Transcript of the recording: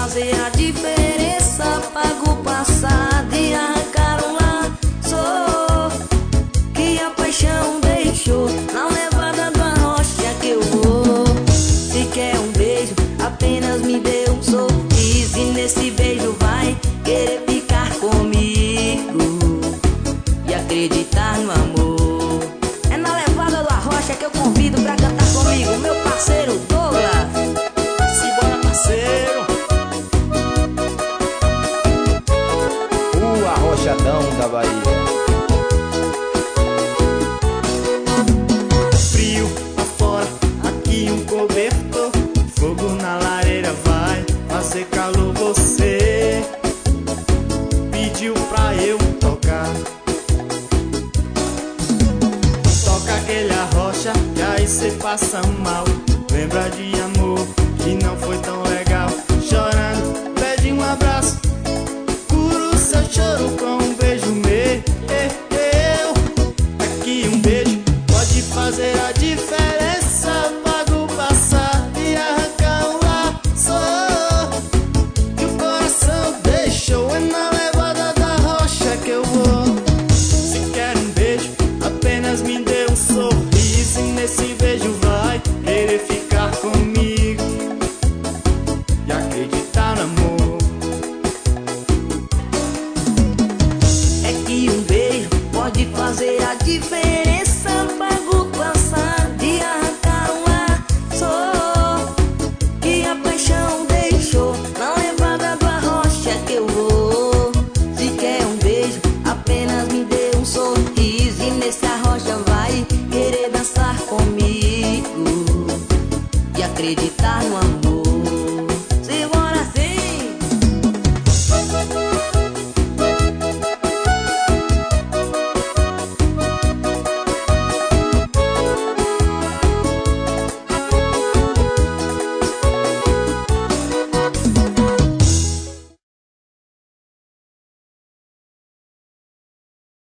fazer a diferença. Pago o passado e arrancar um laço que a paixão deixou. Na levada da rocha que eu vou. Se quer um beijo, apenas me dê um sorriso. E nesse beijo vai querer ficar comigo e acreditar no amor. É na levada da rocha que eu convido pra cantar comigo meu parceiro Douglas. Simbora, parceiro. O arrochadão da Bahia. Frio afora, aqui um cobertor. Fogo na lareira vai fazer calor. Você pediu pra eu tocar. Toca aquele arrocha que aí cê passa mal. Lembra de